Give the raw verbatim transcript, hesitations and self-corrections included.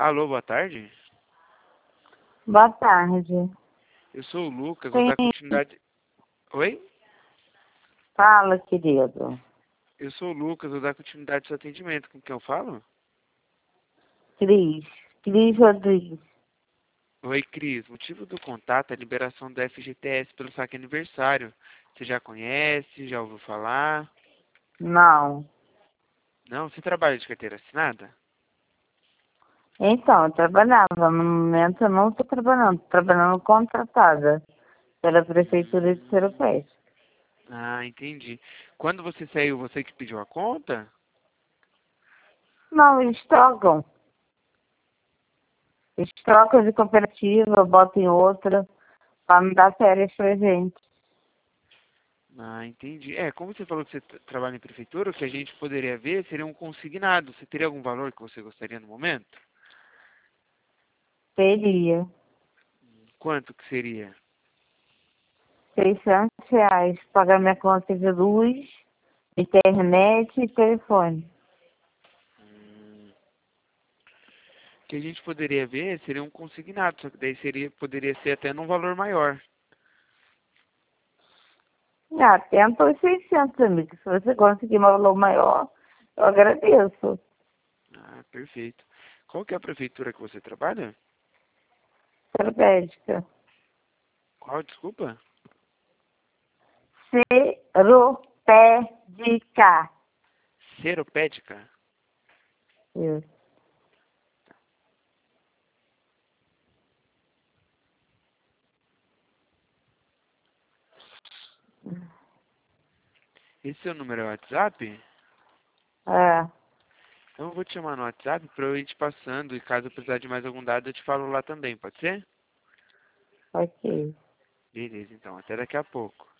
Alô, boa tarde. Boa tarde. Eu sou o Lucas, vou Sim, dar continuidade... Oi? fala, querido. Eu sou o Lucas, vou dar continuidade ao seu atendimento. Com quem eu falo? Cris. Cris Rodrigues. Oi, Cris. O motivo do contato é a liberação do F G T S pelo saque aniversário. Você já conhece? Já ouviu falar? Não. Não? Você trabalha de carteira assinada? Então, eu trabalhava. No momento eu não estou trabalhando. Estou trabalhando contratada pela Prefeitura de Hum... Seropédica. Ah, entendi. Quando você saiu, você que pediu a conta? Não, eles trocam. Eles trocam de cooperativa, botam em outra, para não dar férias pra gente. Ah, entendi. É, como você falou que você tra- trabalha em prefeitura, o que a gente poderia ver seria um consignado. Você teria algum valor que você gostaria no momento? Teria Quanto que seria? seiscentos reais. Pagar minha conta de luz, internet e telefone. Hum, O que a gente poderia ver seria um consignado, só que daí seria, poderia ser até num valor maior. Ah, tenta os seiscentos, amigo. Se você conseguir um valor maior, eu agradeço. Ah, perfeito. Qual que é a prefeitura que você trabalha? Estratégica. Qual, desculpa? Seropédica. Seropédica? Isso. Esse seu número é o WhatsApp? É, Então eu vou te chamar no WhatsApp para eu ir te passando e caso eu precisar de mais algum dado eu te falo lá também, pode ser? ok. Beleza, então. Até daqui a pouco.